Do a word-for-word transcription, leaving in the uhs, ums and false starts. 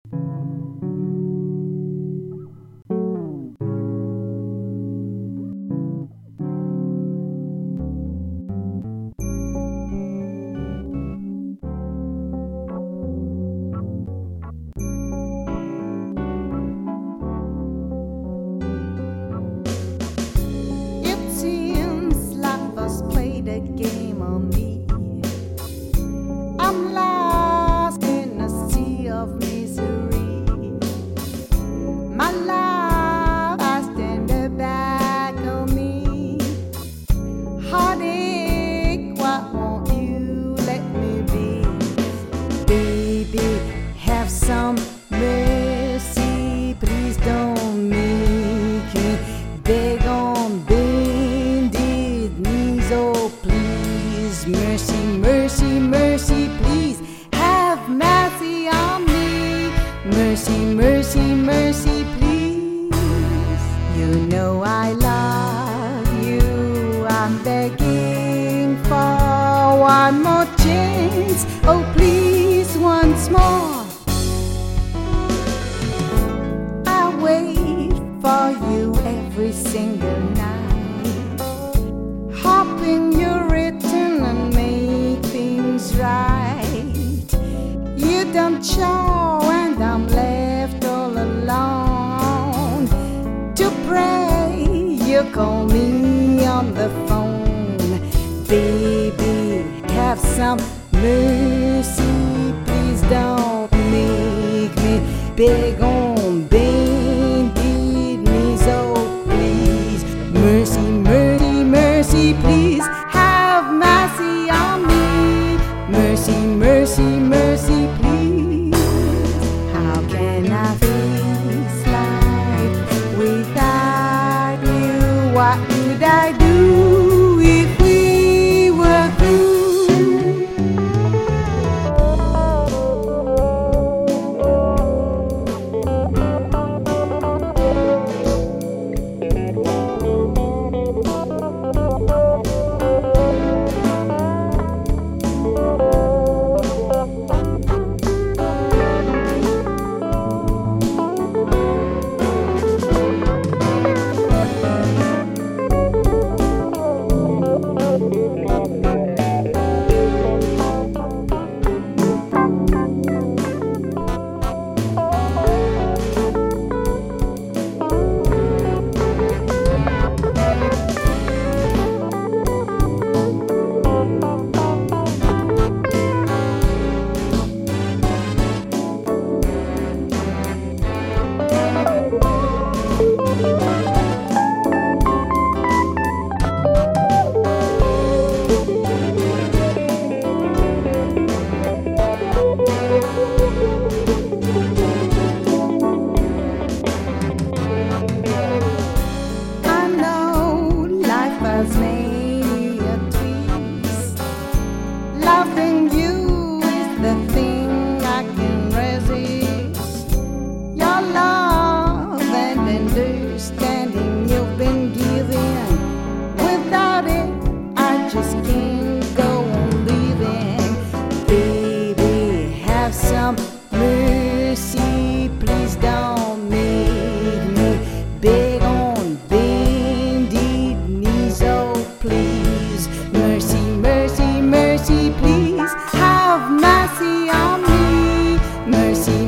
The game on me. I'm lost in a sea of misery. My life I stand back on me. Heartache, why won't you let me be? Baby, have some mercy. Please don't make me beg on bended knees. Oh, please, mercy, mercy, mercy, please have mercy on me. Mercy, mercy, mercy, please. You know I love you. I'm begging for one more chance. Oh, please, once more. I wait for you every single night, hoping you'll return and make things right. You don't show and I'm left all alone to pray. You call me on the phone. Baby, have some mercy. Please don't make me beg on bended knees. Oh, please, mercy, mercy, mercy, please have mercy on me. Mercy, mercy, mercy, please. How can I face life without you? What would I do if we were through? Loving you is the thing I can resist. Your love and understanding you've been giving. Without it, I just can't go on living. Baby, have some mercy. Please don't make me beg on bended knees. Oh, please, mercy, mercy, mercy, please have mercy on me. Mercy,